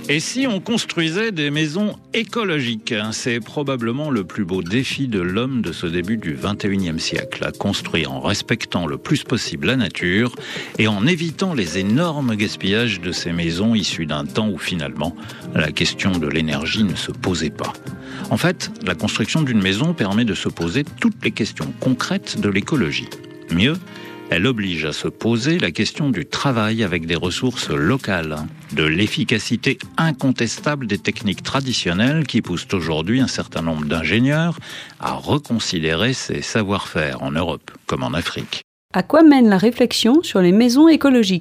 Et si on construisait des maisons écologiques? C'est probablement le plus beau défi de l'homme de ce début du XXIe siècle, à construire en respectant le plus possible la nature et en évitant les énormes gaspillages de ces maisons issues d'un temps où finalement la question de l'énergie ne se posait pas. En fait, la construction d'une maison permet de se poser toutes les questions concrètes de l'écologie. Mieux, elle oblige à se poser la question du travail avec des ressources locales, de l'efficacité incontestable des techniques traditionnelles qui poussent aujourd'hui un certain nombre d'ingénieurs à reconsidérer ces savoir-faire en Europe comme en Afrique. À quoi mène la réflexion sur les maisons écologiques ?